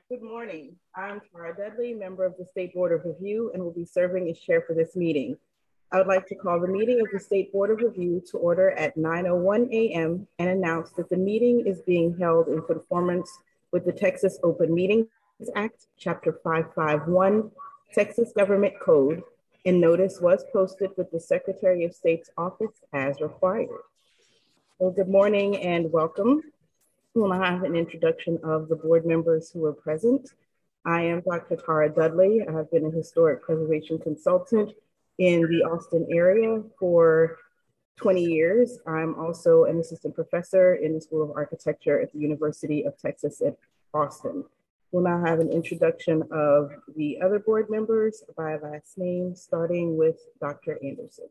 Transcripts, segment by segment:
Good morning. I'm Tara Dudley, member of the State Board of Review, and will be serving as chair for this meeting. I would like to call the meeting of the State Board of Review to order at 9:01 a.m. and announce that the meeting is being held in conformance with the Texas Open Meetings Act, Chapter 551, Texas Government Code, and notice was posted with the Secretary of State's office as required. Well, good morning and welcome. We'll have an introduction of the board members who are present. I am Dr. Tara Dudley. I have been a historic preservation consultant in the Austin area for 20 years. I'm also an assistant professor in the School of Architecture at the University of Texas at Austin. We'll now have an introduction of the other board members by last name, starting with Dr. Anderson.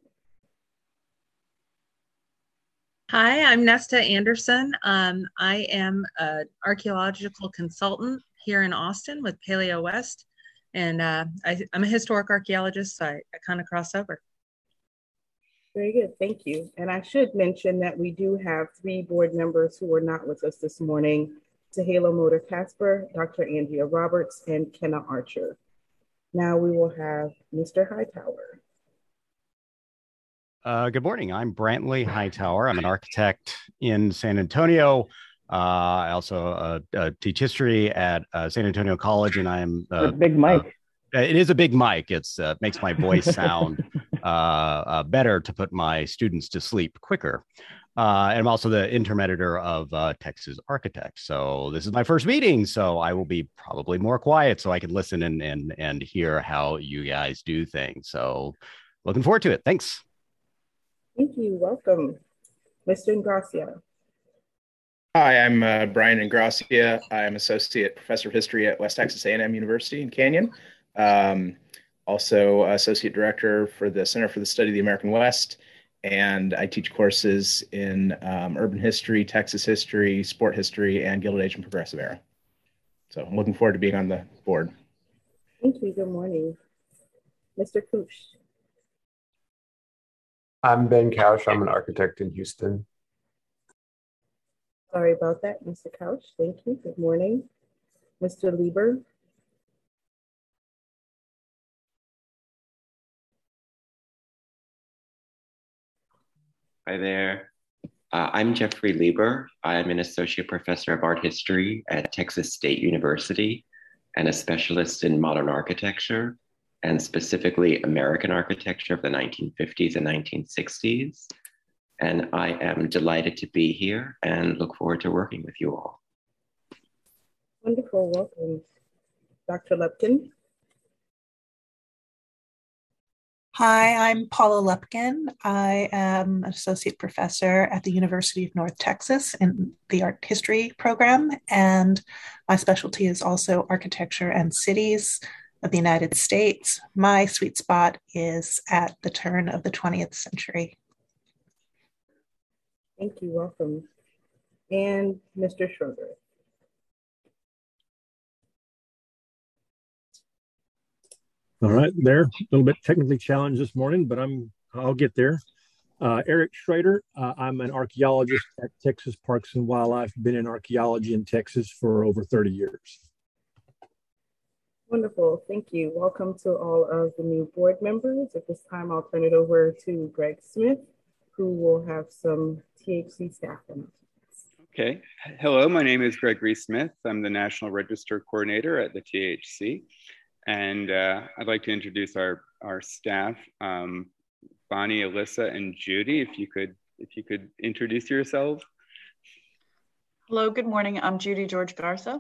Hi, I'm Nesta Anderson. I am an archaeological consultant here in Austin with Paleo West, and I'm a historic archaeologist, so I kind of cross over. Very good, thank you. And I should mention that we do have 3 board members who are not with us this morning: Tahela Motor Casper, Dr. Andrea Roberts, and Kenna Archer. Now we will have Mr. Hightower. Good morning. I'm Brantley Hightower. I'm an architect in San Antonio. I also teach history at San Antonio College, and I'm big mic. It is a big mic. It's makes my voice sound better to put my students to sleep quicker. And I'm also the interim editor of Texas Architect. So this is my first meeting, so I will be probably more quiet so I can listen and hear how you guys do things. So looking forward to it. Thanks. Thank you. Welcome. Mr. Ingracia. Hi, I'm Brian Ingracia. I'm Associate Professor of History at West Texas A&M University in Canyon. Also Associate Director for the Center for the Study of the American West. And I teach courses in urban history, Texas history, sport history, and Gilded Age and Progressive Era. So I'm looking forward to being on the board. Thank you. Good morning. Mr. Kush. I'm Ben Couch. I'm an architect in Houston. Sorry about that, Mr. Couch. Thank you. Good morning. Mr. Lieber. Hi there. I'm Jeffrey Lieber. I'm an associate professor of art history at Texas State University and a specialist in modern architecture, and specifically American architecture of the 1950s and 1960s. And I am delighted to be here and look forward to working with you all. Wonderful, welcome. Dr. Lepkin. Hi, I'm Paula Lepkin. I am an associate professor at the University of North Texas in the art history program, and my specialty is also architecture and cities of the United States. My sweet spot is at the turn of the 20th century. Thank you, welcome. And Mr. Schroeder. All right, there. A little bit technically challenged this morning, but I'll get there. Eric Schrader. I'm an archaeologist at Texas Parks and Wildlife. Been in archaeology in Texas for over 30 years. Wonderful, thank you. Welcome to all of the new board members. At this time, I'll turn it over to Greg Smith, who will have some THC staff announcements. Okay, hello, my name is Gregory Smith. I'm the National Register Coordinator at the THC. And I'd like to introduce our staff, Bonnie, Alyssa, and Judy. If you could introduce yourselves. Hello, good morning. I'm Judy George Garza.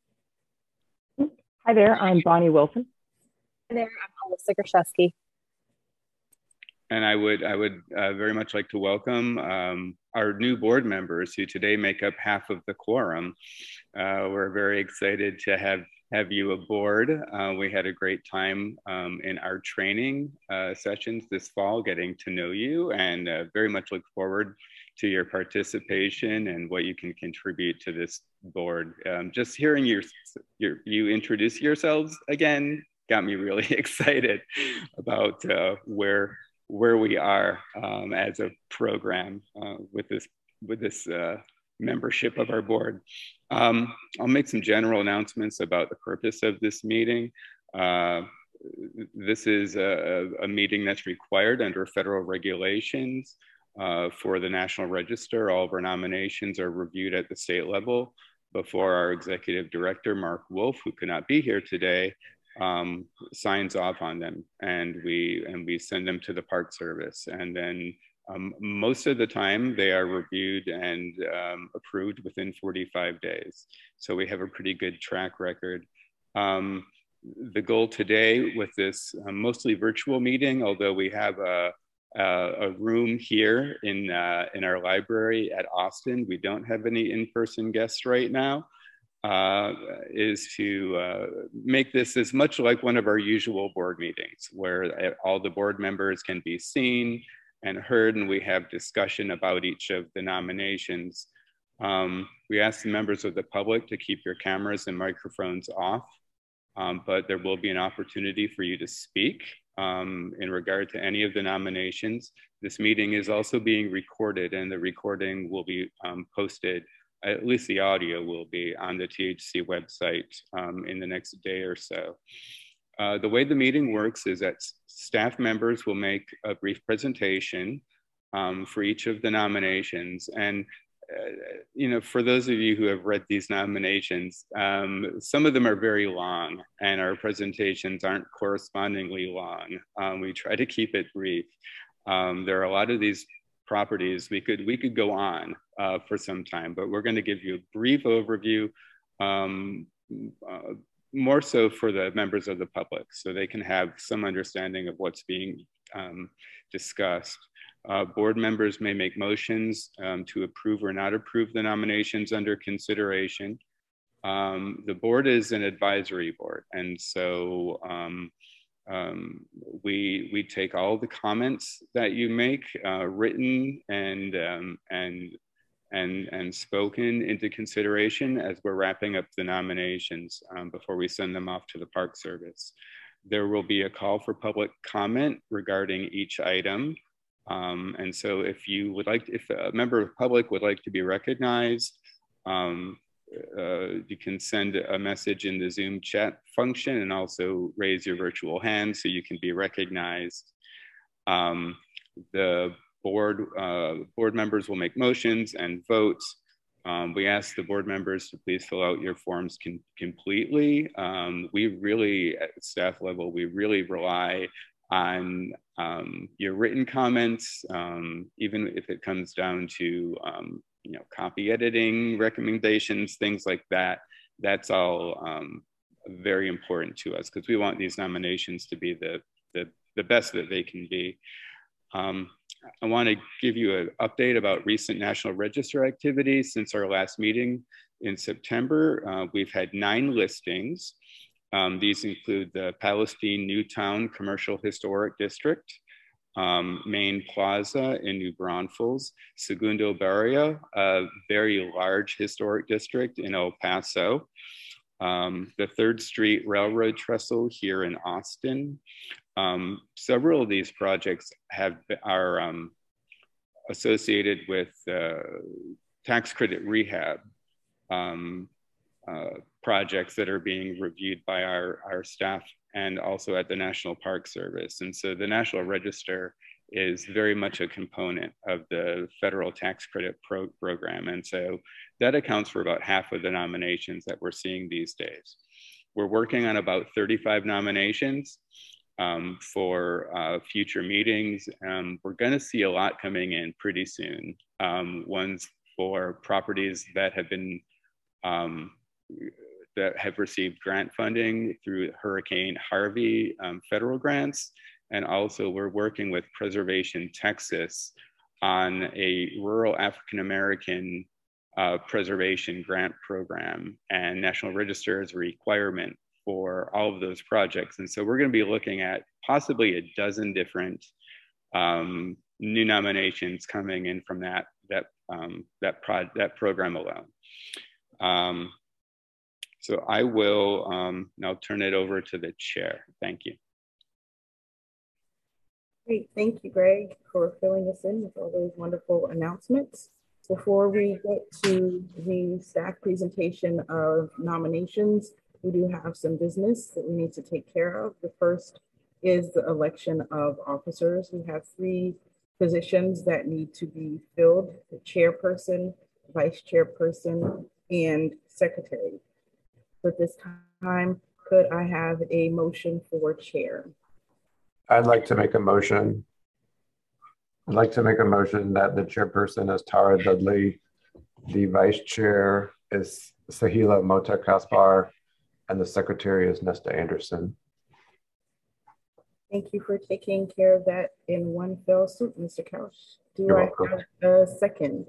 Hi there, I'm Bonnie Wilson. Hi there, I'm Alyssa Grashevsky. And I would very much like to welcome our new board members who today make up half of the quorum. We're very excited to have you aboard. We had a great time in our training sessions this fall, getting to know you, and very much look forward to your participation and what you can contribute to this board. Just hearing you introduce yourselves again got me really excited about where we are as a program with this membership of our board. I'll make some general announcements about the purpose of this meeting. This is a meeting that's required under federal regulations for the National Register. All of our nominations are reviewed at the state level before our executive director, Mark Wolf, who could not be here today, signs off on them, and we send them to the Park Service. And then most of the time they are reviewed and approved within 45 days. So we have a pretty good track record. The goal today with this mostly virtual meeting, although we have a room here in our library at Austin, we don't have any in-person guests right now, is to make this as much like one of our usual board meetings, where all the board members can be seen and heard, and we have discussion about each of the nominations. We ask the members of the public to keep your cameras and microphones off, but there will be an opportunity for you to speak in regard to any of the nominations. This meeting is also being recorded, and the recording will be posted, at least the audio will be, on the THC website in the next day or so. The way the meeting works is that staff members will make a brief presentation for each of the nominations. And for those of you who have read these nominations, some of them are very long, and our presentations aren't correspondingly long. We try to keep it brief. There are a lot of these properties we could go on for some time, but we're going to give you a brief overview, more so for the members of the public, so they can have some understanding of what's being discussed. Board members may make motions to approve or not approve the nominations under consideration. The board is an advisory board, and so we take all the comments that you make, written and spoken, into consideration as we're wrapping up the nominations before we send them off to the Park Service. There will be a call for public comment regarding each item. And so if a member of the public would like to be recognized, you can send a message in the Zoom chat function and also raise your virtual hand so you can be recognized. The board members will make motions and votes. We ask the board members to please fill out your forms completely. We really, at staff level, we really rely on your written comments, even if it comes down to copy editing recommendations, things like that. That's all very important to us, because we want these nominations to be the best that they can be. I want to give you an update about recent National Register activities. Since our last meeting in September, we've had 9 listings. These include the Palestine Newtown Commercial Historic District, Main Plaza in New Braunfels, Segundo Barrio, a very large historic district in El Paso, the 3rd Street Railroad Trestle here in Austin. Several of these projects are associated with tax credit rehab projects that are being reviewed by our staff and also at the National Park Service. And so the National Register is very much a component of the federal tax credit program. And so that accounts for about half of the nominations that we're seeing these days. We're working on about 35 nominations for future meetings. We're gonna see a lot coming in pretty soon. Ones for properties that have been that have received grant funding through Hurricane Harvey federal grants. And also we're working with Preservation Texas on a rural African-American preservation grant program, and National Register is a requirement for all of those projects. And so we're going to be looking at possibly a dozen different new nominations coming in from that program alone. So I will now turn it over to the chair. Thank you. Great, thank you, Greg, for filling us in with all those wonderful announcements. Before we get to the staff presentation of nominations, we do have some business that we need to take care of. The first is the election of officers. We have 3 positions that need to be filled: the chairperson, vice chairperson, and secretary. So at this time, could I have a motion for chair? I'd like to make a motion. I'd like to make a motion that the chairperson is Tara Dudley, the vice chair is Sahila Mota Kaspar, and the secretary is Nesta Anderson. Thank you for taking care of that in one fell swoop, Mr. Couch. Do You're I welcome. have a second?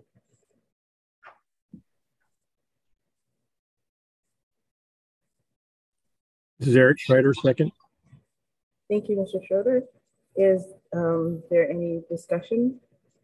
This is Eric Schreider, second. Thank you, Mr. Schroeder. Is there any discussion?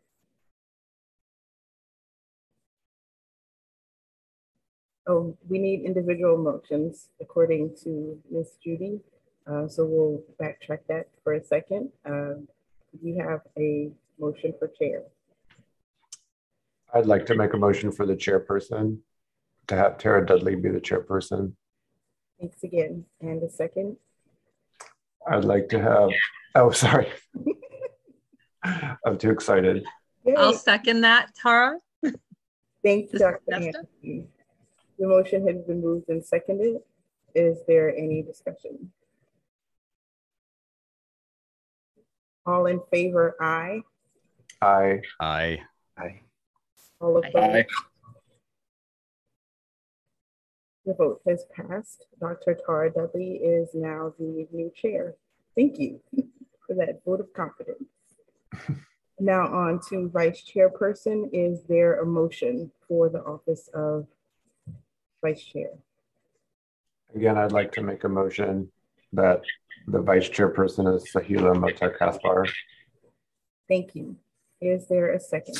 Oh, we need individual motions according to Ms. Judy. So we'll backtrack that for a second. You have a motion for chair. I'd like to make a motion for the chairperson to have Tara Dudley be the chairperson. Thanks again. And a second. I'd like to have, oh, sorry. I'm too excited. Yay. I'll second that, Tara. Thank you, Dr. Nesta? Anderson. The motion has been moved and seconded. Is there any discussion? All in favor, aye. Aye. Aye. Aye. All opposed? Aye. The vote has passed. Dr. Tara Dudley is now the new chair. Thank you for that vote of confidence. Now on to vice chairperson. Is there a motion for the office of vice chair? Again, I'd like to make a motion that the vice chairperson is Sahila Mota Kaspar. Thank you. Is there a second?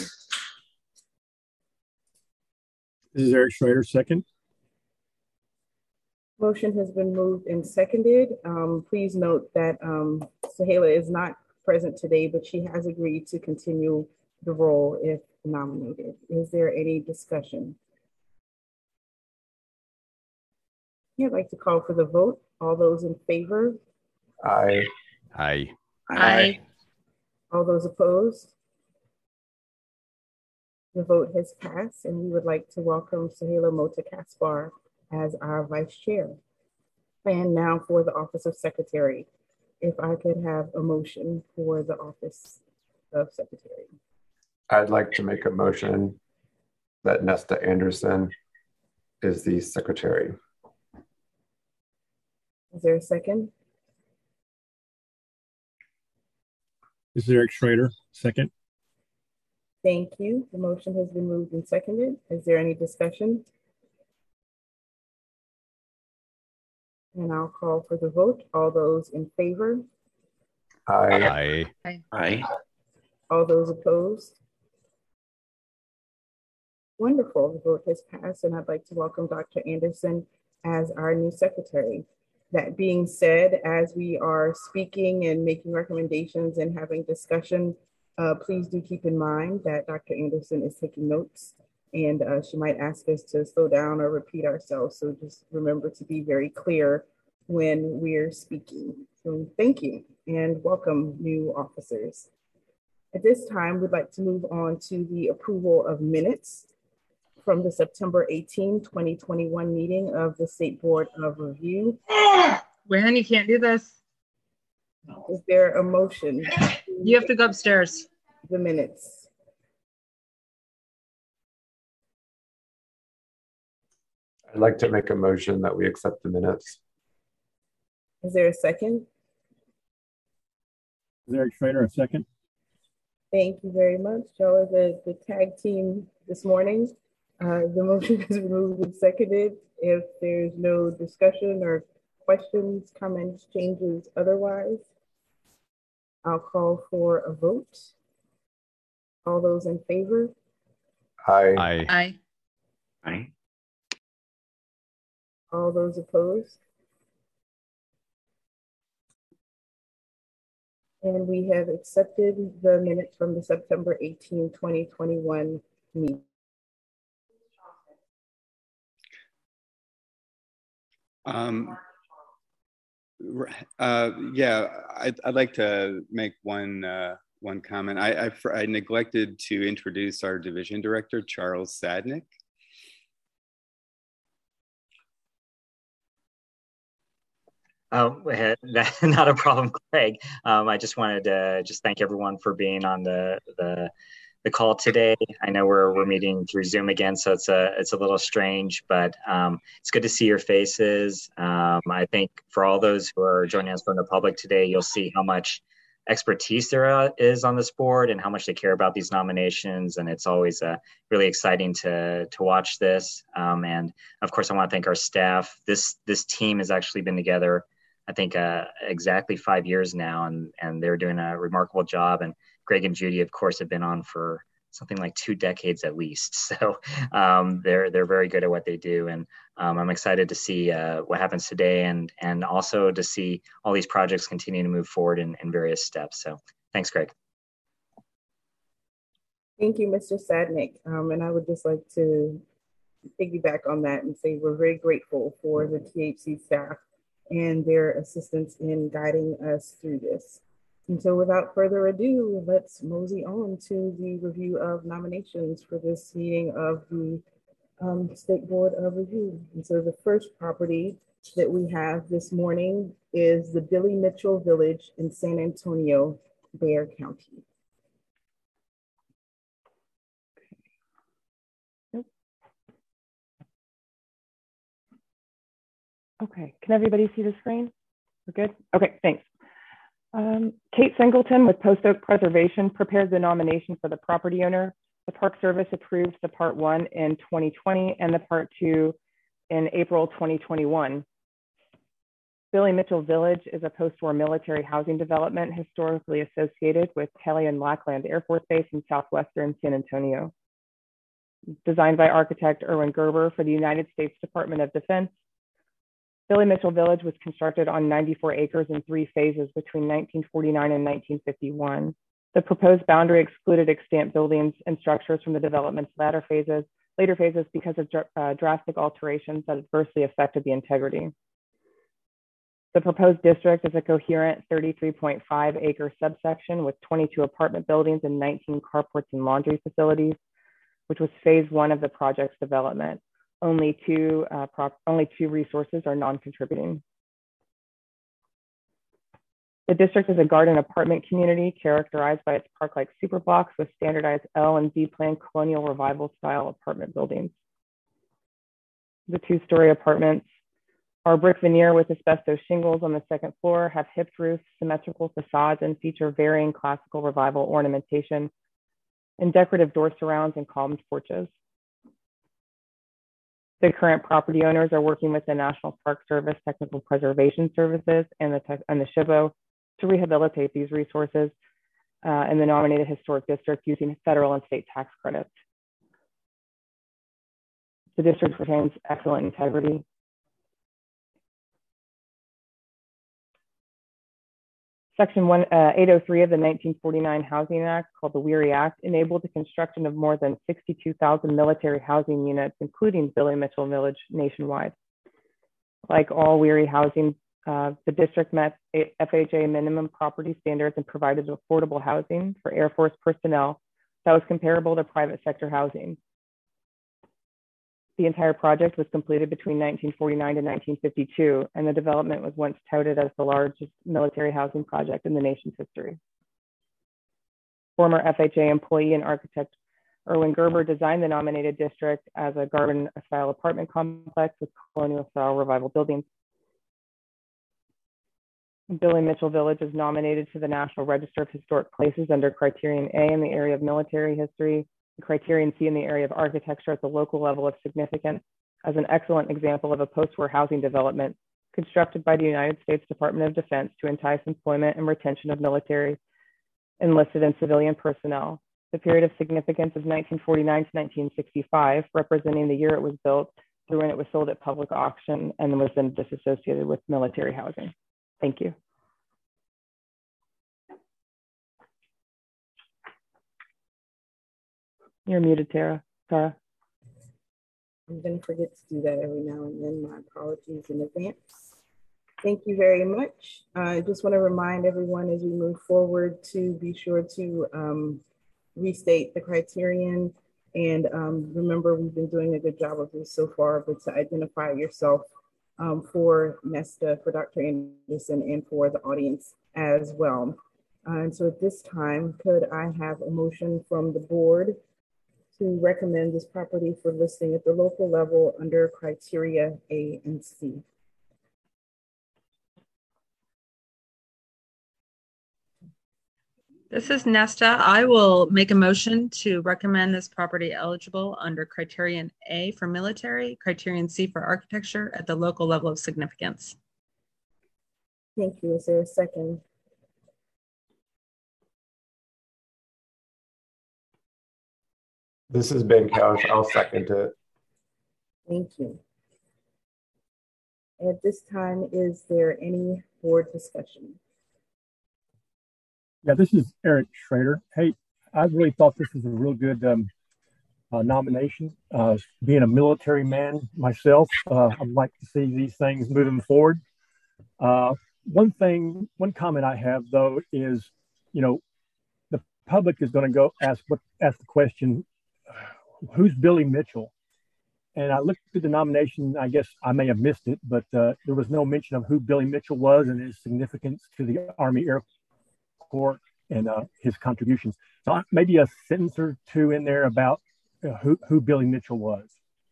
This is Eric Schreider, second. Motion has been moved and seconded. Please note that Sahila is not present today, but she has agreed to continue the role if nominated. Is there any discussion? I'd like to call for the vote. All those in favor? Aye. Aye. Aye. All those opposed? The vote has passed, and we would like to welcome Sahila Mota Kaspar as our vice chair. And now for the office of secretary. If I could have a motion for the office of secretary. I'd like to make a motion that Nesta Anderson is the secretary. Is there a second? This is Eric Schreider, second. Thank you. The motion has been moved and seconded. Is there any discussion? And I'll call for the vote. All those in favor? Aye. Aye. Aye. All those opposed? Wonderful. The vote has passed, and I'd like to welcome Dr. Anderson as our new secretary. That being said, as we are speaking and making recommendations and having discussion, please do keep in mind that Dr. Anderson is taking notes, and she might ask us to slow down or repeat ourselves. So just remember to be very clear when we're speaking. So thank you and welcome new officers. At this time, we'd like to move on to the approval of minutes from the September 18, 2021 meeting of the State Board of Review. Wen, you can't do this. Is there a motion? You have to go upstairs. The minutes. I'd like to make a motion that we accept the minutes. Is there a second? This is Eric Schreider, a second. Thank you very much. Y'all are the tag team this morning. The motion has been moved and seconded. If there's no discussion or questions, comments, changes otherwise, I'll call for a vote. All those in favor? Aye. Aye. Aye. Aye. All those opposed? And we have accepted the minutes from the September 18, 2021 meeting. Yeah, I'd like to make one comment. I neglected to introduce our division director, Charles Sadnick. Oh, not a problem, Craig. I just wanted to thank everyone for being on the call today. I know we're meeting through Zoom again, so it's a little strange, but it's good to see your faces. I think for all those who are joining us from the public today, you'll see how much expertise there is on this board and how much they care about these nominations, and it's always really exciting to watch this. And of course, I want to thank our staff. This team has actually been together, I think, exactly 5 years now, and they're doing a remarkable job. And Greg and Judy, of course, have been on for something like 2 decades at least. So they're very good at what they do. And I'm excited to see what happens today, and also to see all these projects continue to move forward in various steps. So thanks, Greg. Thank you, Mr. Sadnick. And I would just like to piggyback on that and say we're very grateful for the THC staff and their assistance in guiding us through this. And so without further ado, let's mosey on to the review of nominations for this meeting of the State Board of Review. And so the first property that we have this morning is the Billy Mitchell Village in San Antonio, Bexar County. Okay, can everybody see the screen? We're good? Okay, thanks. Kate Singleton with Post Oak Preservation prepared the nomination for the property owner. The Park Service approved the Part 1 in 2020 and the Part 2 in April 2021. Billy Mitchell Village is a post-war military housing development historically associated with Kelly and Lackland Air Force Base in southwestern San Antonio. Designed by architect Erwin Gerber for the United States Department of Defense, Billy Mitchell Village was constructed on 94 acres in 3 phases between 1949 and 1951. The proposed boundary excluded extant buildings and structures from the development's later phases because of drastic alterations that adversely affected the integrity. The proposed district is a coherent 33.5 acre subsection with 22 apartment buildings and 19 carports and laundry facilities, which was phase 1 of the project's development. Only two resources are non-contributing. The district is a garden apartment community characterized by its park-like superblocks with standardized L and Z plan colonial revival style apartment buildings. The 2-story apartments are brick veneer with asbestos shingles on the 2nd floor, have hipped roofs, symmetrical facades, and feature varying classical revival ornamentation and decorative door surrounds and columned porches. The current property owners are working with the National Park Service Technical Preservation Services and the SHPO to rehabilitate these resources in the nominated historic district using federal and state tax credits. The district retains excellent integrity. Section 803 of the 1949 Housing Act, called the Weary Act, enabled the construction of more than 62,000 military housing units, including Billy Mitchell Village nationwide. Like all Weary housing, the district met FHA minimum property standards and provided affordable housing for Air Force personnel that was comparable to private sector housing. The entire project was completed between 1949 and 1952, and the development was once touted as the largest military housing project in the nation's history. Former FHA employee and architect Erwin Gerber designed the nominated district as a garden-style apartment complex with colonial-style revival buildings. Billy Mitchell Village is nominated to the National Register of Historic Places under Criterion A in the area of military history, Criterion C in the area of architecture at the local level of significance, as an excellent example of a post-war housing development constructed by the United States Department of Defense to entice employment and retention of military, enlisted and civilian personnel. The period of significance is 1949 to 1965, representing the year it was built through when it was sold at public auction and was then disassociated with military housing. Thank you. You're muted, Tara. I'm going to forget to do that every now and then. My apologies in advance. Thank you very much. I just want to remind everyone as we move forward to be sure to restate the criterion. And remember, we've been doing a good job of this so far, but to identify yourself for Nesta, for Dr. Anderson, and for the audience as well. And so at this time, could I have a motion from the board to recommend this property for listing at the local level under criteria A and C? This is Nesta. I will make a motion to recommend this property eligible under criterion A for military, criterion C for architecture at the local level of significance. Thank you. Is there a second? This is Ben Kausch. I'll second it. Thank you. At this time, is there any board discussion? Yeah, this is Eric Schrader. Hey, I really thought this was a real good nomination. Being a military man myself, I'd like to see these things moving forward. One comment I have though is, the public is going to go ask the question, who's Billy Mitchell? And I looked at the nomination. I guess I may have missed it, but there was no mention of who Billy Mitchell was and his significance to the Army Air Corps and his contributions. So maybe a sentence or two in there about who Billy Mitchell was.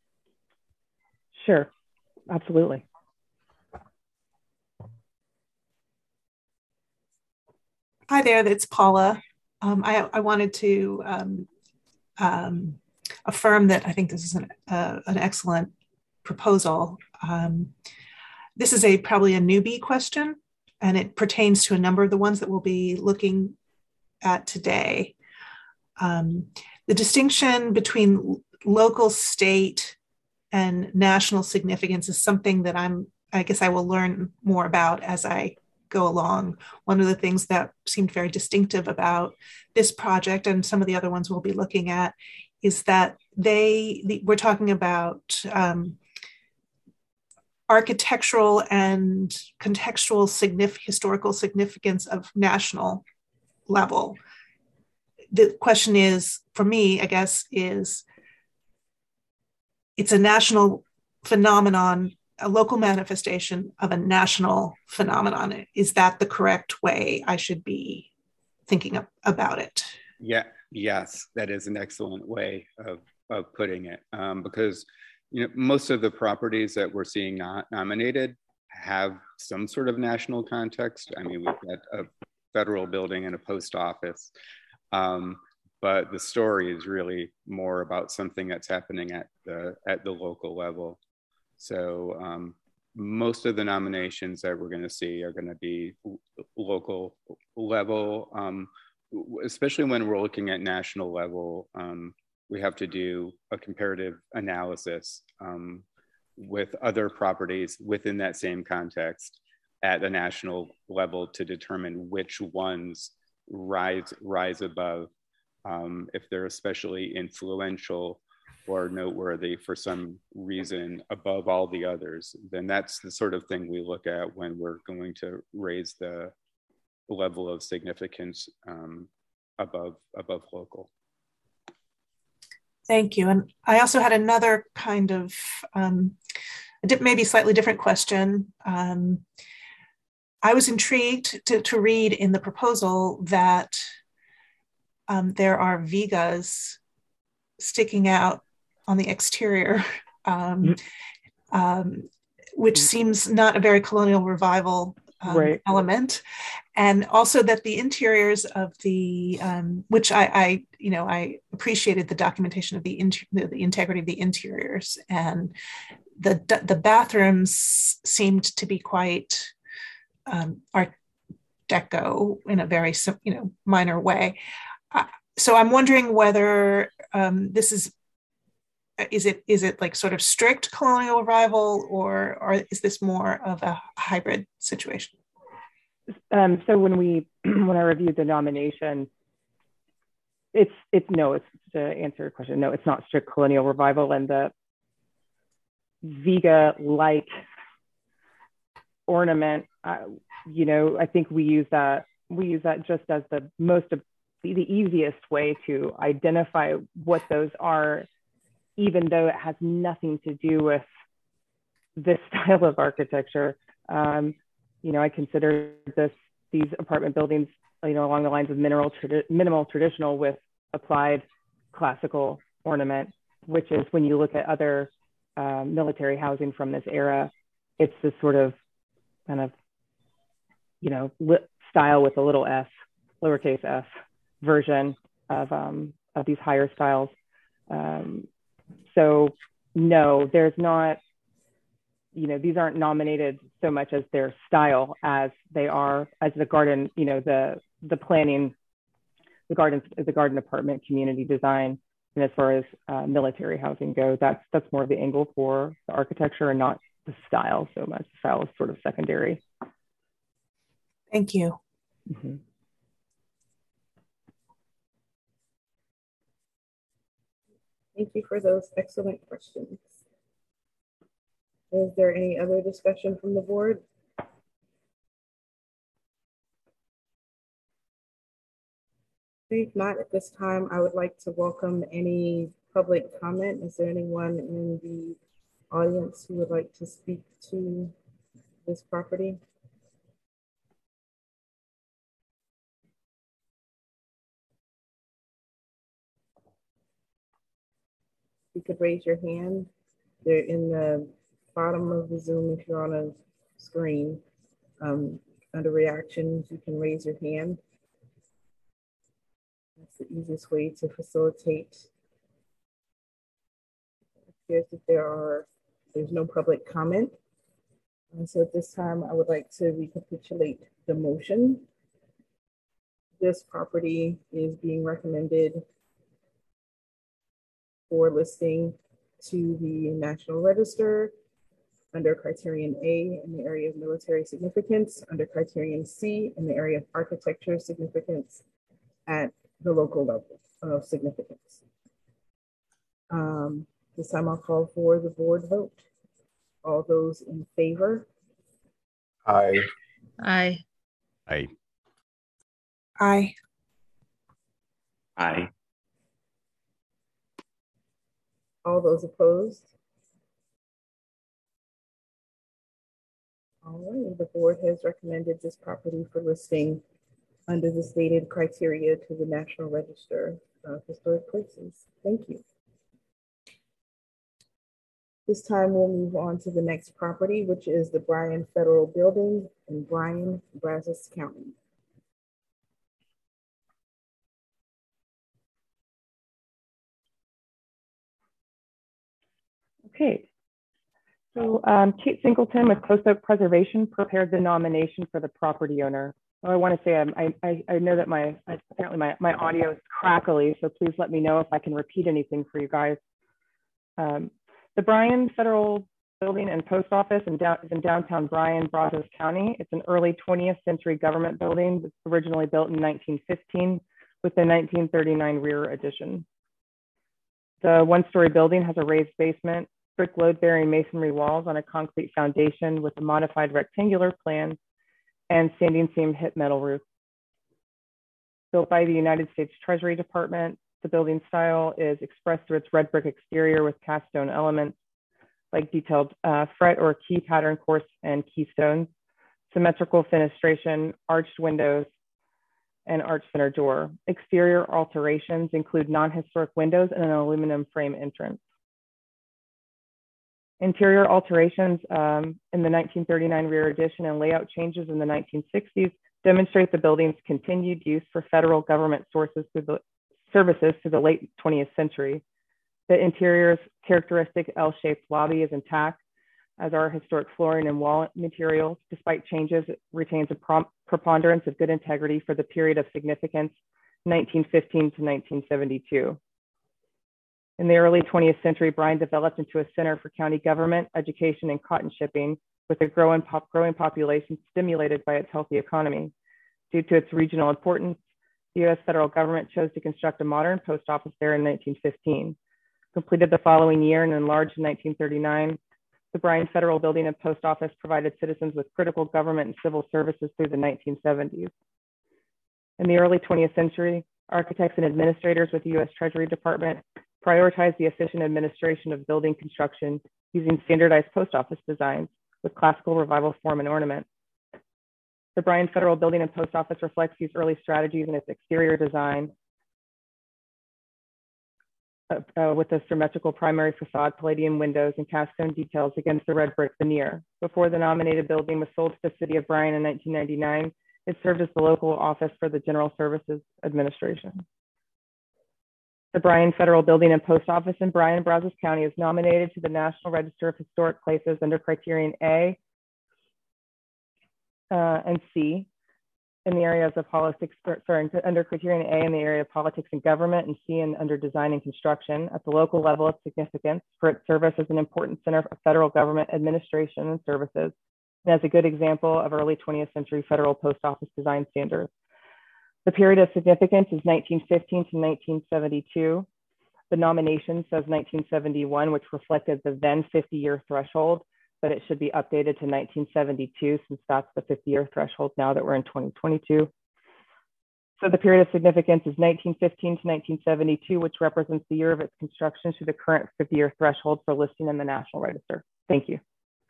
Sure, absolutely. Hi there, it's Paula. I wanted to affirm that I think this is an excellent proposal. This is probably a newbie question, and it pertains to a number of the ones that we'll be looking at today. The distinction between local, state, and national significance is something that I guess I will learn more about as I go along. One of the things that seemed very distinctive about this project and some of the other ones we'll be looking at is that we're talking about architectural and contextual historical significance of national level. The question is, for me, I guess, is it's a national phenomenon, a local manifestation of a national phenomenon. Is that the correct way I should be thinking about it? Yeah, yes, that is an excellent way of putting it, because most of the properties that we're seeing nominated have some sort of national context. I mean, we've got a federal building and a post office, but the story is really more about something that's happening at the local level. So most of the nominations that we're going to see are going to be local level, especially when we're looking at national level. We have to do a comparative analysis with other properties within that same context at the national level to determine which ones rise above, if they're especially influential or noteworthy for some reason above all the others. Then that's the sort of thing we look at when we're going to raise the level of significance above local. Thank you. And I also had another kind of maybe slightly different question. I was intrigued to read in the proposal that there are vigas sticking out on the exterior, which seems not a very colonial revival element. And also that the interiors of the, which I appreciated the documentation of the integrity of the interiors, and the bathrooms seemed to be quite Art Deco in a very minor way. So I'm wondering whether this is it like sort of strict colonial revival, or is this more of a hybrid situation? So when I reviewed the nomination, it's to answer your question, no, it's not strict colonial revival, and the viga-like ornament. You know, I think we use that just as the easiest way to identify what those are, even though it has nothing to do with this style of architecture. You know, I consider these apartment buildings, you know, along the lines of minimal traditional with applied classical ornament, which is when you look at other military housing from this era, it's this sort of kind of, you know, style with a little s, lowercase f version of these higher styles. So no, there's not, you know, these aren't nominated so much as their style as they are as the garden, you know, the planning, the garden apartment community design. And as far as military housing goes, that's more of the angle for the architecture and not the style so much. The style is sort of secondary. Thank you. Mm-hmm. Thank you for those excellent questions. Is there any other discussion from the board? If not, at this time, I would like to welcome any public comment. Is there anyone in the audience who would like to speak to this property? You could raise your hand. They're in the bottom of the Zoom if you're on a screen. Under reactions, you can raise your hand. That's the easiest way to facilitate. It appears that there's no public comment. And so at this time, I would like to recapitulate the motion. This property is being recommended for listing to the National Register under criterion A in the area of military significance, under criterion C in the area of architecture significance at the local level of significance. This time I'll call for the board vote. All those in favor? Aye. Aye. Aye. Aye. Aye. All those opposed? All right, the board has recommended this property for listing under the stated criteria to the National Register of Historic Places. Thank you. This time we'll move on to the next property, which is the Bryan Federal Building in Bryan, Brazos County. Okay. So Kate Singleton with Post Oak Preservation prepared the nomination for the property owner. I want to say I know that apparently my audio is crackly, so please let me know if I can repeat anything for you guys. The Bryan Federal Building and Post Office is in downtown Bryan, Brazos County. It's an early 20th century government building that's originally built in 1915 with a 1939 rear addition. The one-story building has a raised basement, brick load-bearing masonry walls on a concrete foundation with a modified rectangular plan and standing seam hip metal roof. Built by the United States Treasury Department, the building style is expressed through its red brick exterior with cast stone elements like detailed fret or key pattern course and keystones, symmetrical fenestration, arched windows, and arched center door. Exterior alterations include non-historic windows and an aluminum frame entrance. Interior alterations in the 1939 rear addition and layout changes in the 1960s demonstrate the building's continued use for federal government services to the late 20th century. The interior's characteristic L-shaped lobby is intact, as are historic flooring and wall materials. Despite changes, it retains a preponderance of good integrity for the period of significance, 1915 to 1972. In the early 20th century, Bryan developed into a center for county government, education, and cotton shipping, with a growing population stimulated by its healthy economy. Due to its regional importance, the U.S. federal government chose to construct a modern post office there in 1915. Completed the following year and enlarged in 1939, The Bryan Federal Building and Post Office provided citizens with critical government and civil services through the 1970s. In the early 20th century, architects and administrators with the U.S. Treasury Department prioritized the efficient administration of building construction using standardized post office designs with classical revival form and ornament. The Bryan Federal Building and Post Office reflects these early strategies in its exterior design with the symmetrical primary facade, Palladian windows, and cast stone details against the red brick veneer. Before the nominated building was sold to the city of Bryan in 1999, it served as the local office for the General Services Administration. The Bryan Federal Building and Post Office in Bryan, Brazos County is nominated to the National Register of Historic Places under criterion A and C in the areas of politics, under criterion A in the area of politics and government, and C under design and construction. At the local level of significance for its service as an important center of federal government administration and services, and as a good example of early 20th century federal post office design standards. The period of significance is 1915 to 1972. The nomination says 1971, which reflected the then 50-year threshold, but it should be updated to 1972 since that's the 50-year threshold now that we're in 2022. So the period of significance is 1915 to 1972, which represents the year of its construction to the current 50-year threshold for listing in the National Register. Thank you.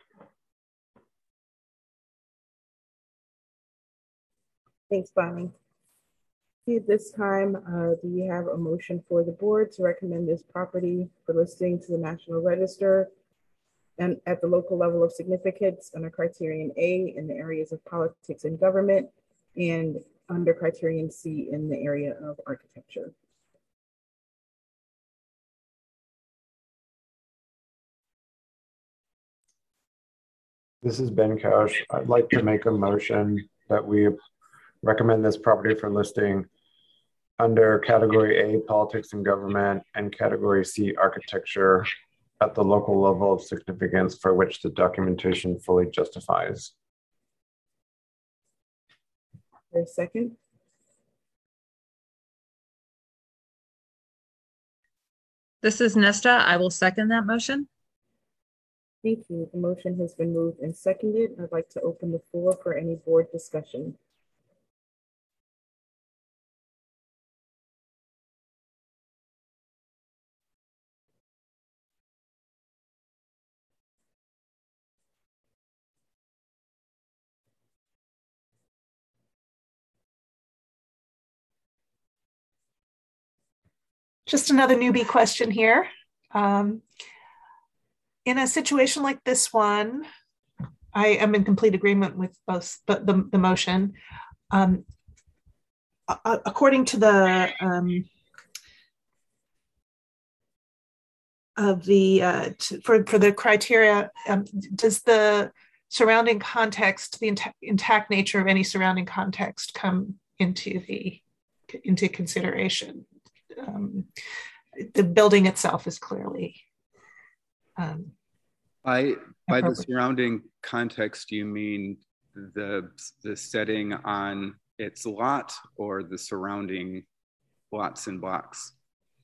Thanks, Bonnie. At this time, do we have a motion for the board to recommend this property for listing to the National Register and at the local level of significance under criterion A in the areas of politics and government, and under criterion C in the area of architecture? This is Ben Kausch. I'd like to make a motion that we recommend this property for listing under category A, politics and government, and category C, architecture, at the local level of significance for which the documentation fully justifies. For a second. This is Nesta. I will second that motion. Thank you. The motion has been moved and seconded. I'd like to open the floor for any board discussion. Just another newbie question here. In a situation like this one, I am in complete agreement with both the motion. According to the for the criteria, does the surrounding context, the intact nature of any surrounding context, come into consideration? The building itself is clearly by the surrounding context, you mean the setting on its lot or the surrounding lots and blocks?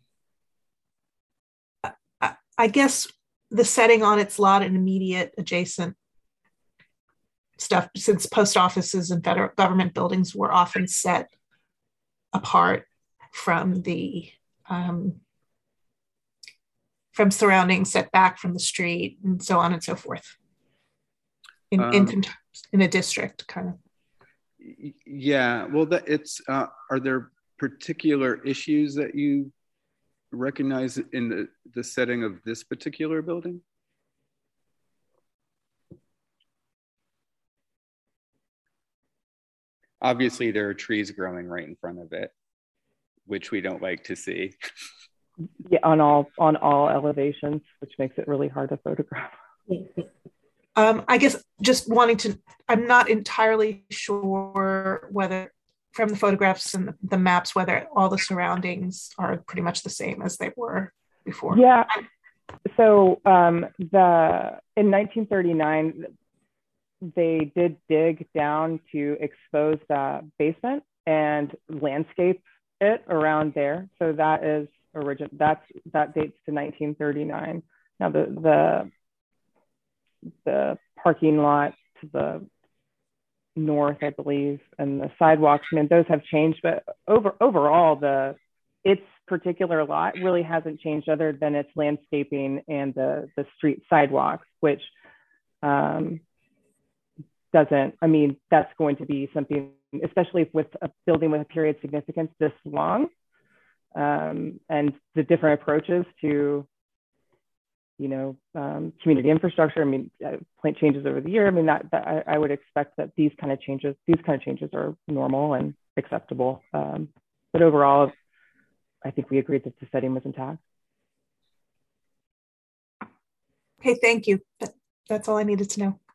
I guess the setting on its lot and immediate adjacent stuff, since post offices and federal government buildings were often set apart from the from surroundings, set back from the street, and so on and so forth in a district kind of. Yeah, well, are there particular issues that you recognize in the setting of this particular building? Obviously, there are trees growing right in front of it, which we don't like to see. Yeah, on all elevations, which makes it really hard to photograph. I guess just wanting to, I'm not entirely sure whether from the photographs and the maps, whether all the surroundings are pretty much the same as they were before. Yeah, so in 1939, they did dig down to expose the basement and landscape it around there. So that is that dates to 1939. Now the parking lot to the north, I believe, and the sidewalks. I mean, those have changed, but overall, its particular lot really hasn't changed other than its landscaping and the street sidewalks, which doesn't, I mean, that's going to be something, especially with a building with a period significance this long, and the different approaches to, you know, community infrastructure. I mean, plant changes over the year. I mean, I would expect that these kind of changes are normal and acceptable. But overall, I think we agreed that the setting was intact. Okay, thank you. That's all I needed to know.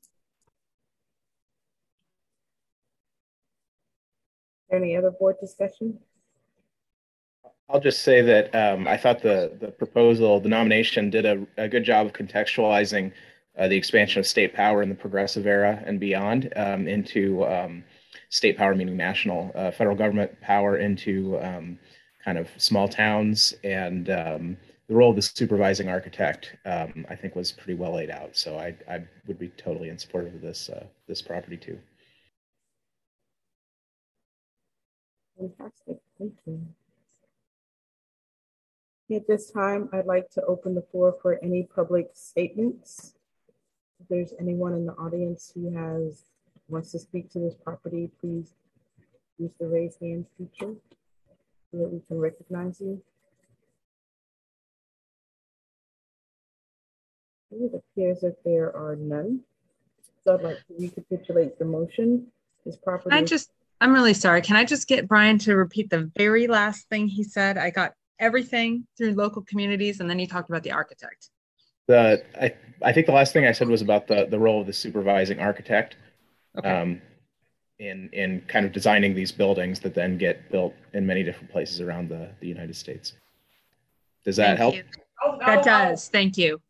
Any other board discussion? I'll just say that I thought the proposal, the nomination, did a good job of contextualizing the expansion of state power in the progressive era and beyond into state power, meaning national federal government power, into kind of small towns, and the role of the supervising architect, I think, was pretty well laid out. So I would be totally in support of this property too. Fantastic, thank you. At this time, I'd like to open the floor for any public statements. If there's anyone in the audience who wants to speak to this property, please use the raise hand feature so that we can recognize you. It appears that there are none. So I'd like to recapitulate the motion. This property. I'm really sorry. Can I just get Brian to repeat the very last thing he said? I got everything through local communities, and then he talked about the architect. I think the last thing I said was about the role of the supervising architect, okay, in kind of designing these buildings that then get built in many different places around the United States. Does that help? That does. Thank you.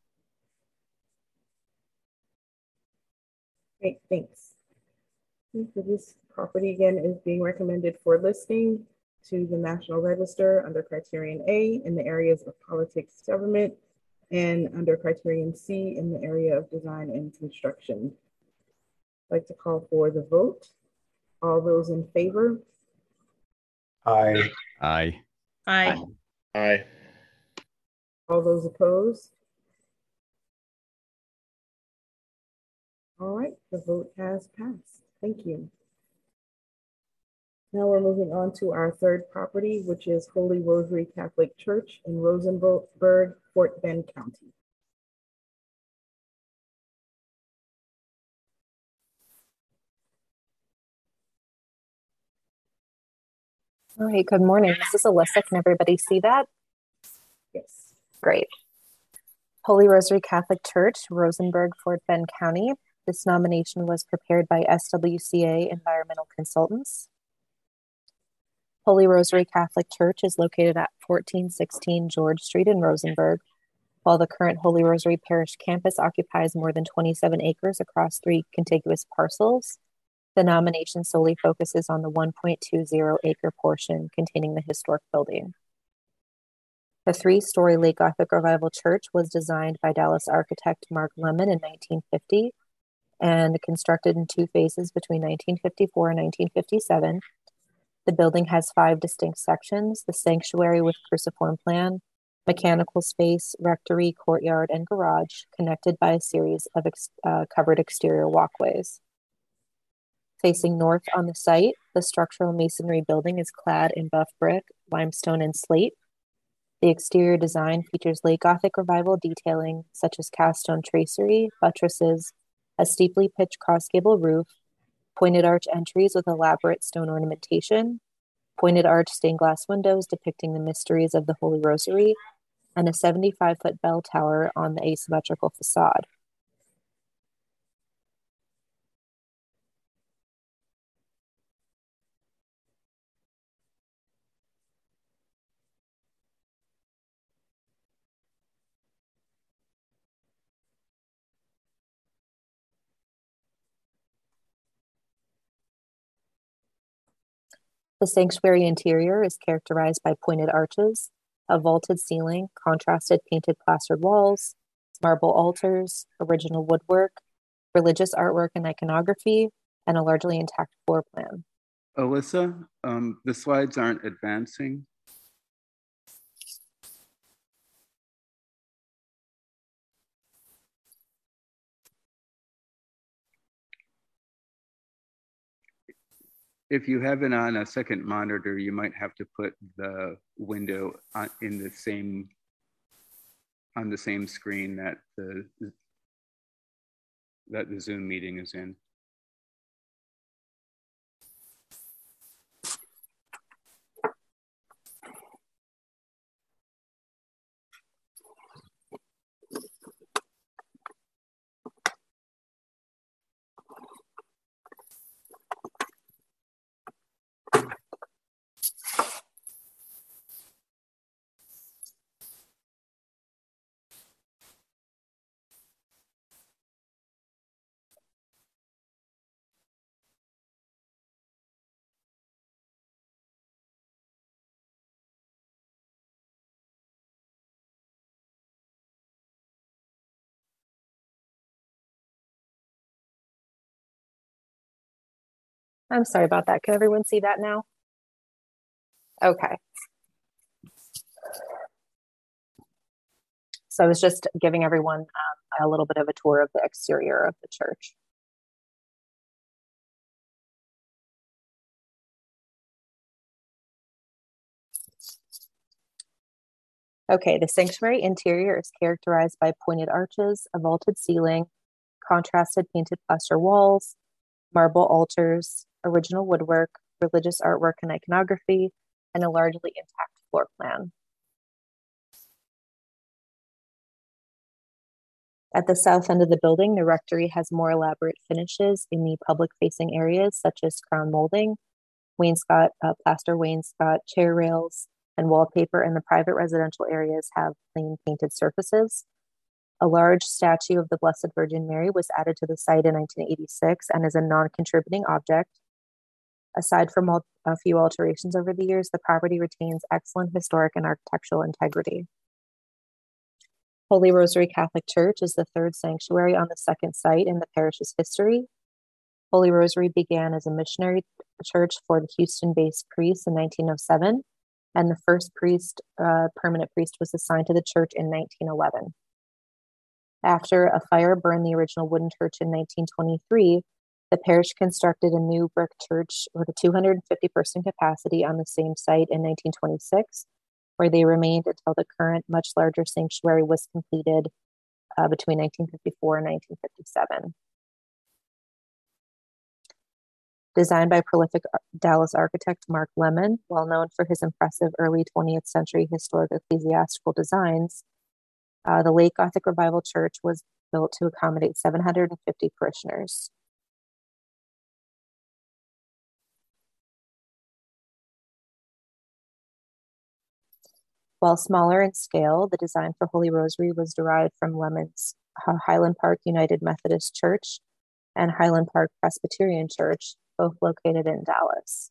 Great, thanks. So this property again is being recommended for listing to the National Register under Criterion A in the areas of politics, government, and under Criterion C in the area of design and construction. I'd like to call for the vote. All those in favor? Aye. Aye. Aye. Aye. All those opposed? All right, the vote has passed. Thank you. Now we're moving on to our third property, which is Holy Rosary Catholic Church in Rosenberg, Fort Bend County. All right, good morning. This is Alyssa. Can everybody see that? Yes. Great. Holy Rosary Catholic Church, Rosenberg, Fort Bend County. This nomination was prepared by SWCA Environmental Consultants. Holy Rosary Catholic Church is located at 1416 George Street in Rosenberg, while the current Holy Rosary Parish campus occupies more than 27 acres across 3 contiguous parcels. The nomination solely focuses on the 1.20 acre portion containing the historic building. The 3-story late Gothic Revival church was designed by Dallas architect Mark Lemon in 1950 and constructed in 2 phases between 1954 and 1957. The building has 5 distinct sections: the sanctuary with cruciform plan, mechanical space, rectory, courtyard, and garage, connected by a series of covered exterior walkways. Facing north on the site, the structural masonry building is clad in buff brick, limestone, and slate. The exterior design features late Gothic Revival detailing such as cast stone tracery, buttresses, a steeply pitched cross-gable roof, pointed arch entries with elaborate stone ornamentation, pointed arch stained glass windows depicting the mysteries of the Holy Rosary, and a 75-foot bell tower on the asymmetrical facade. The sanctuary interior is characterized by pointed arches, a vaulted ceiling, contrasted painted plastered walls, marble altars, original woodwork, religious artwork and iconography, and a largely intact floor plan. Alyssa, the slides aren't advancing. If you have it on a second monitor, you might have to put the window on the same screen that the Zoom meeting is in. I'm sorry about that. Can everyone see that now? Okay. So I was just giving everyone a little bit of a tour of the exterior of the church. Okay, the sanctuary interior is characterized by pointed arches, a vaulted ceiling, contrasted painted plaster walls, marble altars, original woodwork, religious artwork and iconography, and a largely intact floor plan. At the south end of the building, the rectory has more elaborate finishes in the public-facing areas, such as crown molding, wainscot, plaster wainscot, chair rails, and wallpaper, and the private residential areas have plain painted surfaces. A large statue of the Blessed Virgin Mary was added to the site in 1986 and is a non-contributing object. Aside from a few alterations over the years, the property retains excellent historic and architectural integrity. Holy Rosary Catholic Church is the third sanctuary on the second site in the parish's history. Holy Rosary began as a missionary church for the Houston-based priests in 1907, and the first permanent priest was assigned to the church in 1911. After a fire burned the original wooden church in 1923, the parish constructed a new brick church with a 250-person capacity on the same site in 1926, where they remained until the current, much larger sanctuary was completed between 1954 and 1957. Designed by prolific Dallas architect Mark Lemon, well known for his impressive early 20th century historic ecclesiastical designs, the late Gothic Revival Church was built to accommodate 750 parishioners. While smaller in scale, the design for Holy Rosary was derived from Lemon's Highland Park United Methodist Church and Highland Park Presbyterian Church, both located in Dallas.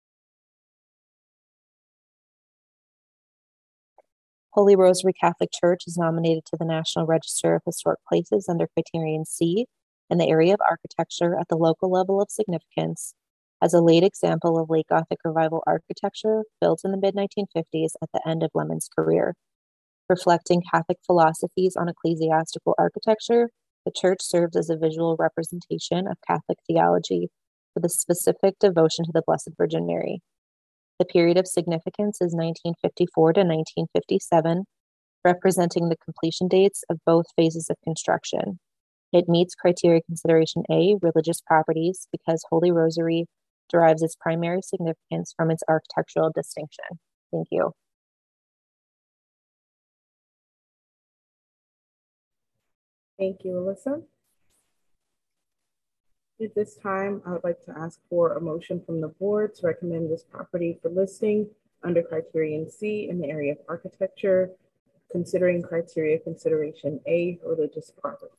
Holy Rosary Catholic Church is nominated to the National Register of Historic Places under Criterion C in the area of architecture at the local level of significance as a late example of late Gothic Revival architecture built in the mid-1950s at the end of Lemon's career. Reflecting Catholic philosophies on ecclesiastical architecture, the church serves as a visual representation of Catholic theology with a specific devotion to the Blessed Virgin Mary. The period of significance is 1954 to 1957, representing the completion dates of both phases of construction. It meets criteria consideration A, religious properties, because Holy Rosary derives its primary significance from its architectural distinction. Thank you. Thank you, Alyssa. At this time, I would like to ask for a motion from the board to recommend this property for listing under Criterion C in the area of architecture, considering criteria consideration A, religious properties.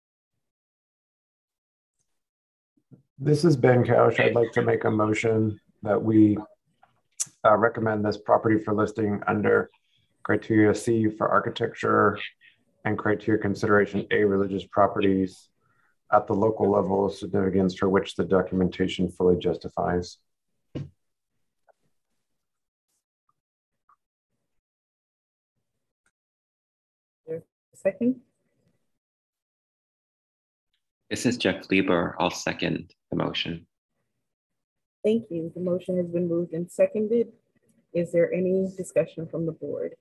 This is Ben Couch. I'd like to make a motion that we recommend this property for listing under criteria C for architecture and criteria consideration A, religious properties at the local level of significance for which the documentation fully justifies. Second. This is Jeff Lieber. I'll second the motion. Thank you. The motion has been moved and seconded. Is there any discussion from the board?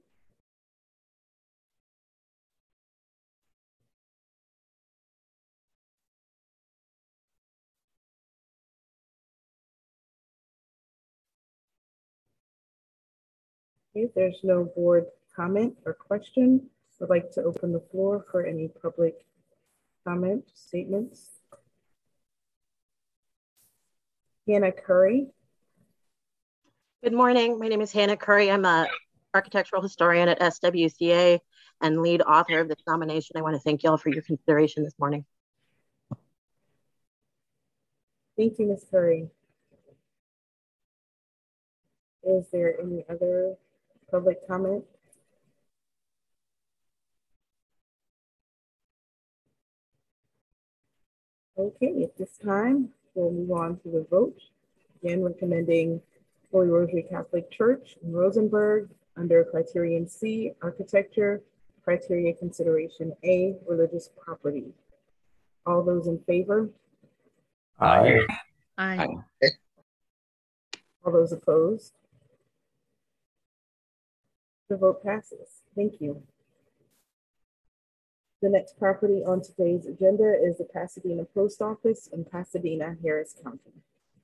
If there's no board comment or question, I'd like to open the floor for any public comment statements. Hannah Curry. Good morning. My name is Hannah Curry. I'm an architectural historian at SWCA and lead author of this nomination. I want to thank you all for your consideration this morning. Thank you, Ms. Curry. Is there any other public comment? Okay, at this time, we'll move on to the vote. Again, recommending Holy Rosary Catholic Church in Rosenberg under criterion C, architecture, criteria consideration A, religious property. All those in favor? Aye. Aye. All those opposed? The vote passes. Thank you. The next property on today's agenda is the Pasadena Post Office in Pasadena, Harris County.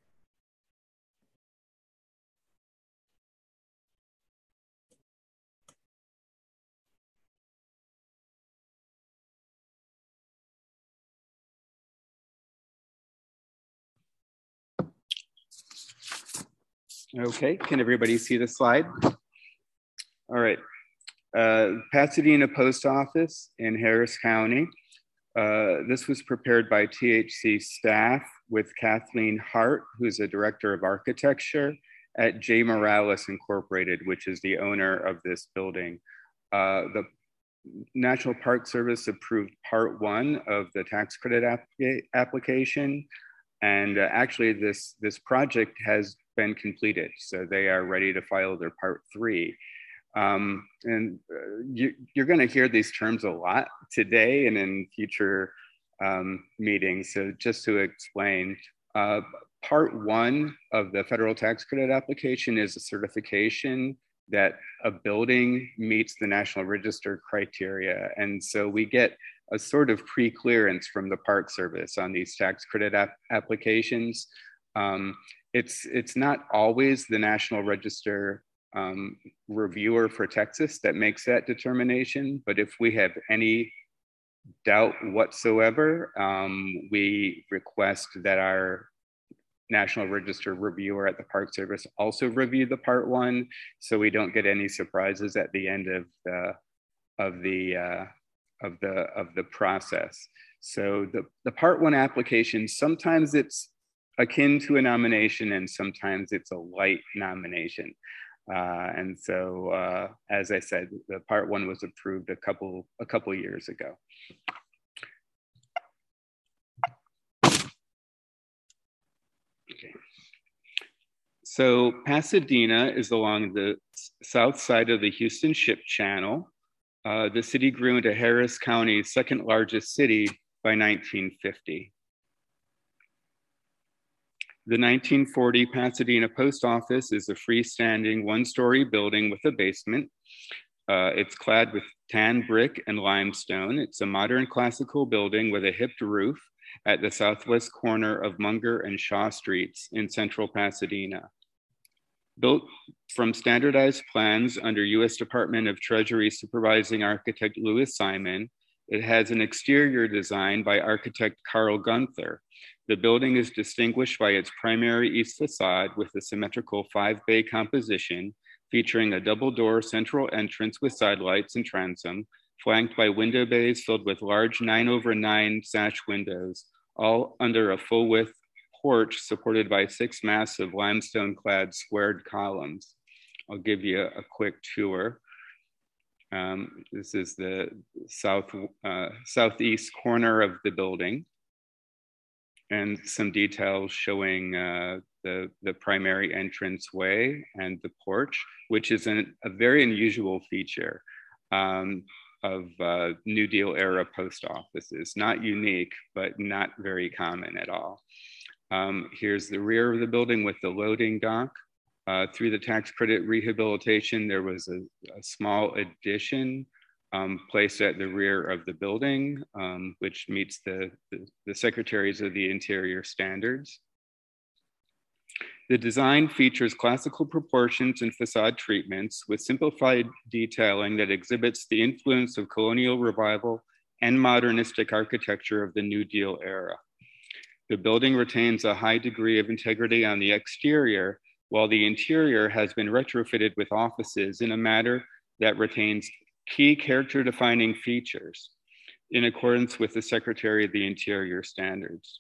Okay, can everybody see the slide? All right. Pasadena Post Office in Harris County. This was prepared by THC staff with Kathleen Hart, who's a director of architecture at J. Morales Incorporated, which is the owner of this building. The National Park Service approved part 1 of the tax credit application. And actually this project has been completed. So they are ready to file their part 3. You're going to hear these terms a lot today and in future meetings. So just to explain, part 1 of the federal tax credit application is a certification that a building meets the National Register criteria. And so we get a sort of pre-clearance from the Park Service on these tax credit applications. It's not always the National Register reviewer for Texas that makes that determination, but if we have any doubt whatsoever, we request that our National Register reviewer at the Park Service also review the part 1, so we don't get any surprises at the end of the process. So the part 1 application, sometimes it's akin to a nomination and sometimes it's a light nomination. And so, as I said, the part 1 was approved a couple years ago. Okay. So Pasadena is along the south side of the Houston Ship Channel. The city grew into Harris County's second largest city by 1950. The 1940 Pasadena Post Office is a freestanding 1-story building with a basement. It's clad with tan brick and limestone. It's a modern classical building with a hipped roof at the southwest corner of Munger and Shaw Streets in central Pasadena. Built from standardized plans under U.S. Department of Treasury supervising architect Louis Simon, it has an exterior design by architect Carl Gunther. The building is distinguished by its primary east facade with a symmetrical 5-bay composition featuring a double-door central entrance with sidelights and transom, flanked by window bays filled with large 9/9 sash windows, all under a full-width porch supported by 6 massive limestone-clad squared columns. I'll give you a quick tour. This is the southeast corner of the building, and some details showing the primary entranceway and the porch, which is a very unusual feature of New Deal era post offices. Not unique, but not very common at all. Here's the rear of the building with the loading dock. Through the tax credit rehabilitation, there was a small addition placed at the rear of the building, which meets the Secretaries of the Interior standards. The design features classical proportions and facade treatments with simplified detailing that exhibits the influence of colonial revival and modernistic architecture of the New Deal era. The building retains a high degree of integrity on the exterior, while the interior has been retrofitted with offices in a manner that retains key character-defining features in accordance with the Secretary of the Interior standards.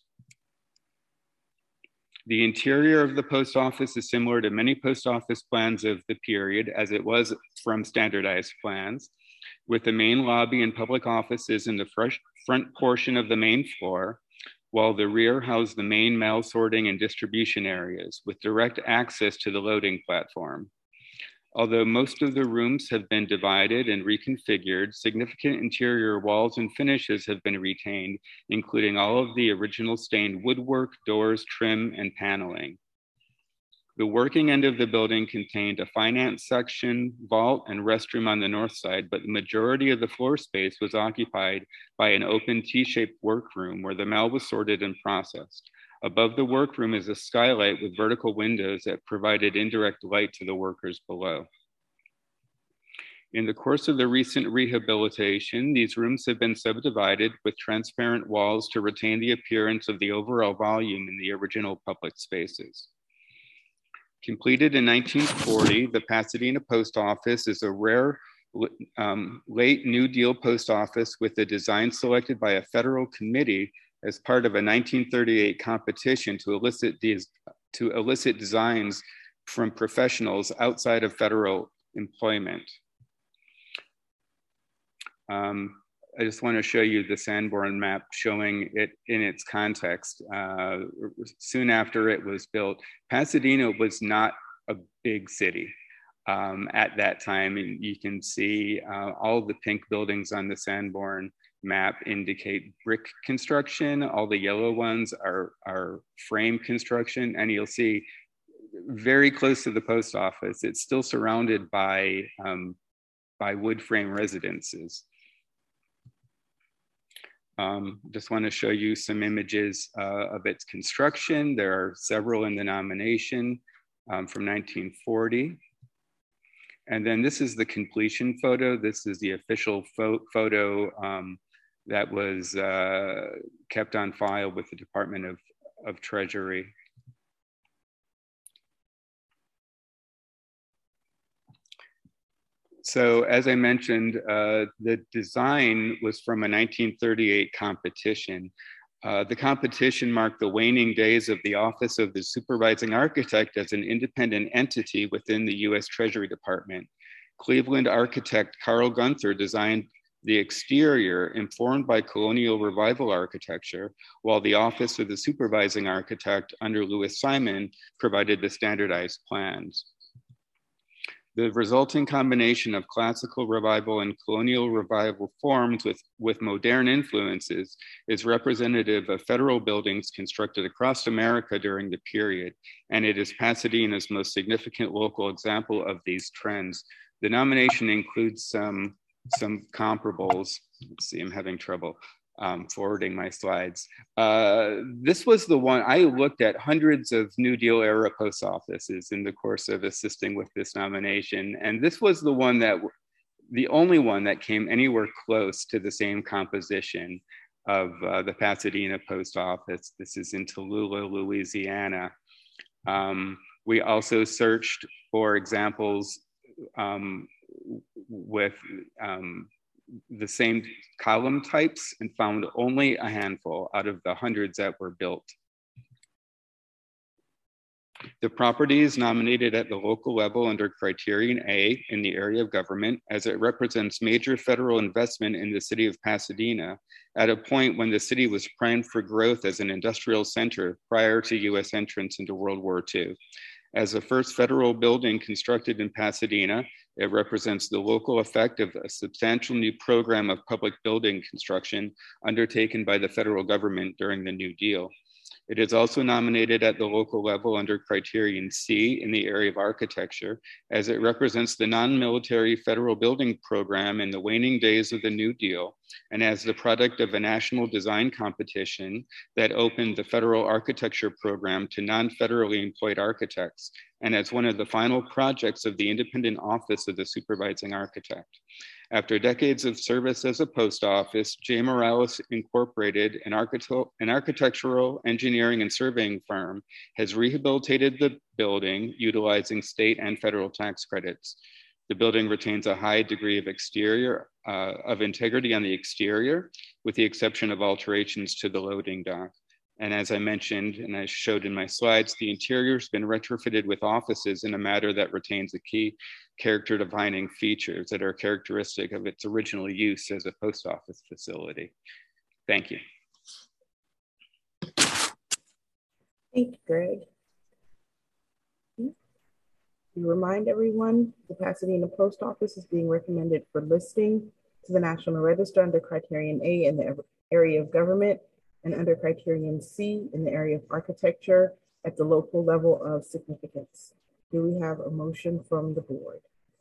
The interior of the post office is similar to many post office plans of the period, as it was from standardized plans, with the main lobby and public offices in the front portion of the main floor, while the rear housed the main mail sorting and distribution areas with direct access to the loading platform. Although most of the rooms have been divided and reconfigured, significant interior walls and finishes have been retained, including all of the original stained woodwork, doors, trim, and paneling. The working end of the building contained a finance section, vault, and restroom on the north side, but the majority of the floor space was occupied by an open T-shaped workroom where the mail was sorted and processed. Above the workroom is a skylight with vertical windows that provided indirect light to the workers below. In the course of the recent rehabilitation, these rooms have been subdivided with transparent walls to retain the appearance of the overall volume in the original public spaces. Completed in 1940, the Pasadena Post Office is a rare late New Deal post office with a design selected by a federal committee as part of a 1938 competition to elicit designs from professionals outside of federal employment. I just want to show you the Sanborn map showing it in its context. Soon after it was built, Pasadena was not a big city at that time. And you can see all the pink buildings on the Sanborn map indicate brick construction. All the yellow ones are frame construction. And you'll see very close to the post office, it's still surrounded by wood frame residences. Just want to show you some images of its construction. There are several in the nomination from 1940. And then this is the completion photo. This is the official photo that was kept on file with the Department of Treasury. So as I mentioned, the design was from a 1938 competition. The competition marked the waning days of the Office of the Supervising Architect as an independent entity within the US Treasury Department. Cleveland architect Carl Gunther designed the exterior informed by colonial revival architecture, while the Office of the Supervising Architect under Louis Simon provided the standardized plans. The resulting combination of classical revival and colonial revival forms with modern influences is representative of federal buildings constructed across America during the period, and it is Pasadena's most significant local example of these trends. The nomination includes some comparables. Let's see, I'm having trouble forwarding my slides. This was the one, I looked at hundreds of New Deal era post offices in the course of assisting with this nomination. And this was the one the only one that came anywhere close to the same composition of the Pasadena post office. This is in Tallulah, Louisiana. We also searched for examples with the same column types and found only a handful out of the hundreds that were built. The property is nominated at the local level under Criterion A in the area of government, as it represents major federal investment in the city of Pasadena at a point when the city was primed for growth as an industrial center prior to US entrance into World War II. As the first federal building constructed in Pasadena, it represents the local effect of a substantial new program of public building construction undertaken by the federal government during the New Deal. It is also nominated at the local level under Criterion C in the area of architecture, as it represents the non-military federal building program in the waning days of the New Deal, and as the product of a national design competition that opened the federal architecture program to non-federally employed architects, and as one of the final projects of the independent office of the supervising architect. After decades of service as a post office, J. Morales Incorporated, an architectural, engineering, and surveying firm, has rehabilitated the building utilizing state and federal tax credits. The building retains a high degree of integrity on the exterior, with the exception of alterations to the loading dock. And as I mentioned, and I showed in my slides, the interior has been retrofitted with offices in a manner that retains the key character defining features that are characteristic of its original use as a post office facility. Thank you. Thank you, Greg. To remind everyone, the Pasadena Post Office is being recommended for listing to the National Register under Criterion A in the area of government and under Criterion C in the area of architecture at the local level of significance. Do we have a motion from the board?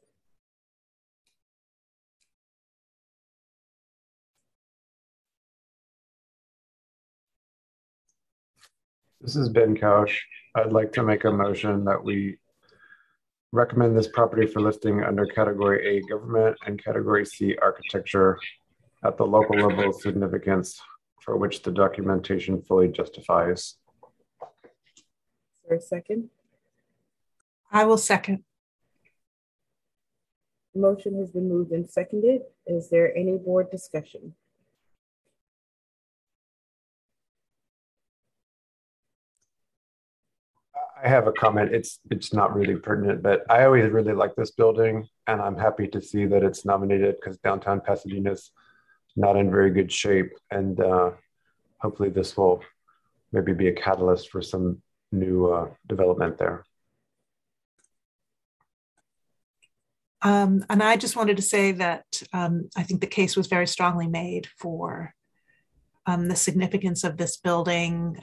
This is Ben Couch. I'd like to make a motion that we recommend this property for listing under Category A Government and Category C Architecture at the local level of significance for which the documentation fully justifies. Is there a second? I will second. The motion has been moved and seconded. Is there any board discussion? I have a comment. It's not really pertinent, but I always really like this building, and I'm happy to see that it's nominated because downtown Pasadena's not in very good shape, and hopefully this will maybe be a catalyst for some new development there. And I just wanted to say that I think the case was very strongly made for the significance of this building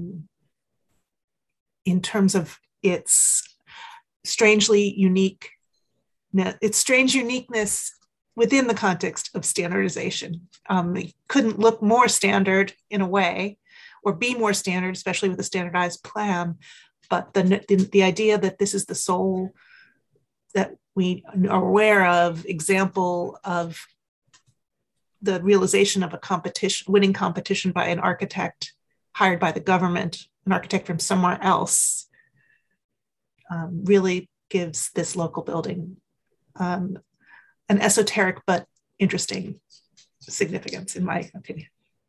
in terms of its strange uniqueness within the context of standardization. It couldn't look more standard in a way, or be more standard, especially with a standardized plan. But the idea that this is the sole that we are aware of example of the realization of a winning competition by an architect hired by the government, an architect from somewhere else, really gives this local building an esoteric but interesting significance, in my opinion.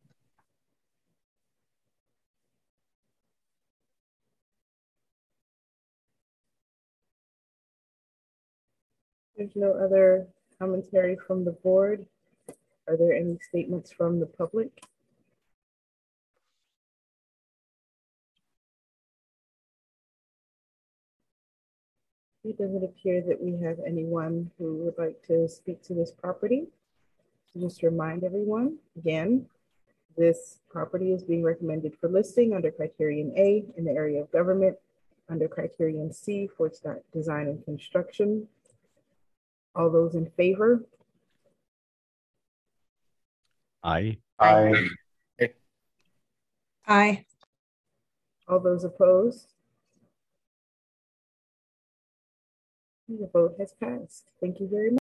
There's no other commentary from the board. Are there any statements from the public? It doesn't appear that we have anyone who would like to speak to this property. So just to remind everyone, again, this property is being recommended for listing under Criterion A in the area of government, under Criterion C for its design and construction. All those in favor? Aye. Aye. Aye. All those opposed? The vote has passed. Thank you very much.